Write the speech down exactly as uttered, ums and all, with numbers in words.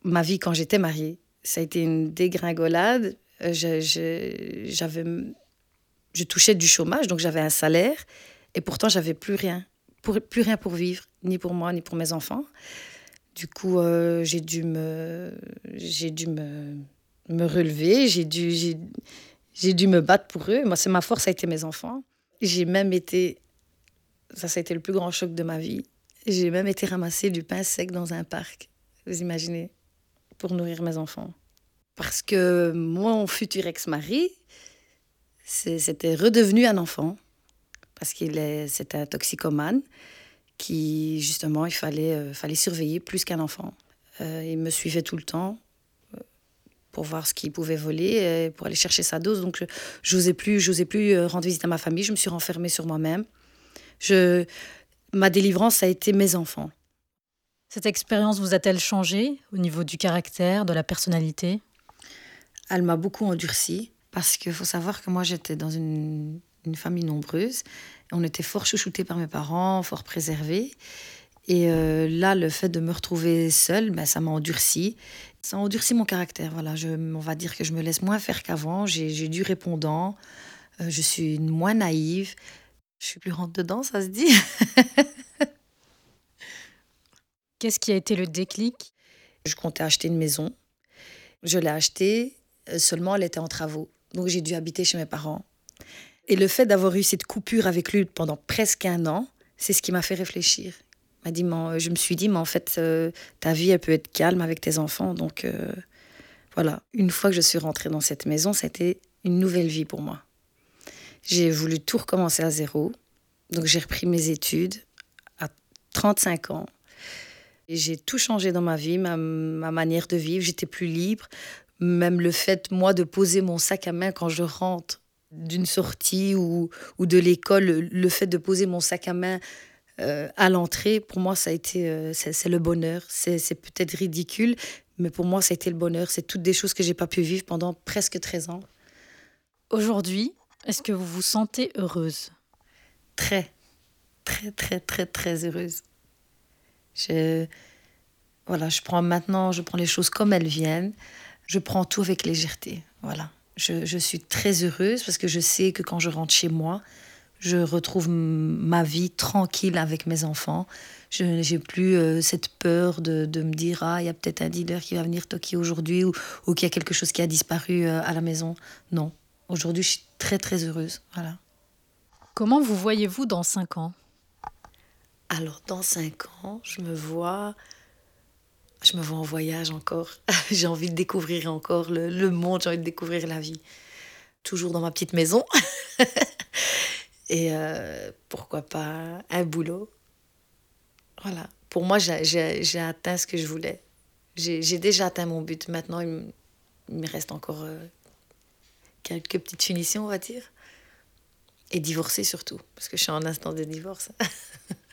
ma vie quand j'étais mariée. Ça a été une dégringolade. Euh, je, je, j'avais, je touchais du chômage, donc j'avais un salaire. Et pourtant, j'avais plus rien. Pour, plus rien pour vivre, ni pour moi, ni pour mes enfants. Du coup, euh, j'ai dû me, j'ai dû me, me relever. J'ai dû, j'ai, j'ai dû me battre pour eux. Moi, c'est ma force, ça a été mes enfants. J'ai même été... Ça, ça a été le plus grand choc de ma vie. J'ai même été ramasser du pain sec dans un parc. Vous imaginez, pour nourrir mes enfants. Parce que mon futur ex-mari, c'est, c'était redevenu un enfant. Parce qu'il est, c'était un toxicomane qui, justement, il fallait, euh, fallait surveiller plus qu'un enfant. Euh, il me suivait tout le temps euh, pour voir ce qu'il pouvait voler, et pour aller chercher sa dose. Donc, je n'osais plus, j'osais plus euh, rendre visite à ma famille. Je me suis renfermée sur moi-même. Je, ma délivrance, ça a été mes enfants. Cette expérience vous a-t-elle changé au niveau du caractère, de la personnalité ? Elle m'a beaucoup endurcie parce qu'il faut savoir que moi, j'étais dans une, une famille nombreuse. On était fort chouchoutés par mes parents, fort préservés. Et euh, là, le fait de me retrouver seule, ben, ça m'a endurcie. Ça a endurci mon caractère. Voilà, je, on va dire que je me laisse moins faire qu'avant. J'ai, j'ai du répondant. Euh, je suis moins naïve. Je suis plus rentre dedans, ça se dit. Qu'est-ce qui a été le déclic ? Je comptais acheter une maison. Je l'ai achetée, seulement elle était en travaux. Donc j'ai dû habiter chez mes parents. Et le fait d'avoir eu cette coupure avec lui pendant presque un an, c'est ce qui m'a fait réfléchir. M'a dit, mais, je me suis dit, mais en fait, euh, ta vie, elle peut être calme avec tes enfants. Donc euh, voilà, une fois que je suis rentrée dans cette maison, c'était une nouvelle vie pour moi. J'ai voulu tout recommencer à zéro. Donc j'ai repris mes études à trente-cinq ans. Et j'ai tout changé dans ma vie, ma, ma manière de vivre. J'étais plus libre. Même le fait, moi, de poser mon sac à main quand je rentre d'une sortie ou, ou de l'école, le, le fait de poser mon sac à main euh, à l'entrée, pour moi, ça a été, euh, c'est, c'est le bonheur. C'est, c'est peut-être ridicule, mais pour moi, ça a été le bonheur. C'est toutes des choses que j'ai pas pu vivre pendant presque treize ans. Aujourd'hui, est-ce que vous vous sentez heureuse ? Très, très, très, très, très heureuse. Je, voilà, je prends maintenant, je prends les choses comme elles viennent. Je prends tout avec légèreté. Voilà. Je, je suis très heureuse parce que je sais que quand je rentre chez moi, je retrouve m- ma vie tranquille avec mes enfants. Je n'ai plus euh, cette peur de, de me dire ah, il y a peut-être un dealer qui va venir toquer aujourd'hui ou, ou qu'il y a quelque chose qui a disparu euh, à la maison. Non. Aujourd'hui, je suis très, très heureuse. Voilà. Comment vous voyez-vous dans cinq ans ? Alors, dans cinq ans, je me vois... Je me vois en voyage encore. J'ai envie de découvrir encore le, le monde, j'ai envie de découvrir la vie. Toujours dans ma petite maison. Et euh, pourquoi pas un boulot. Voilà. Pour moi, j'ai, j'ai, j'ai atteint ce que je voulais. J'ai, j'ai déjà atteint mon but. Maintenant, il me, il me reste encore euh, quelques petites finitions, on va dire. Et divorcer surtout, parce que je suis en instance de divorce.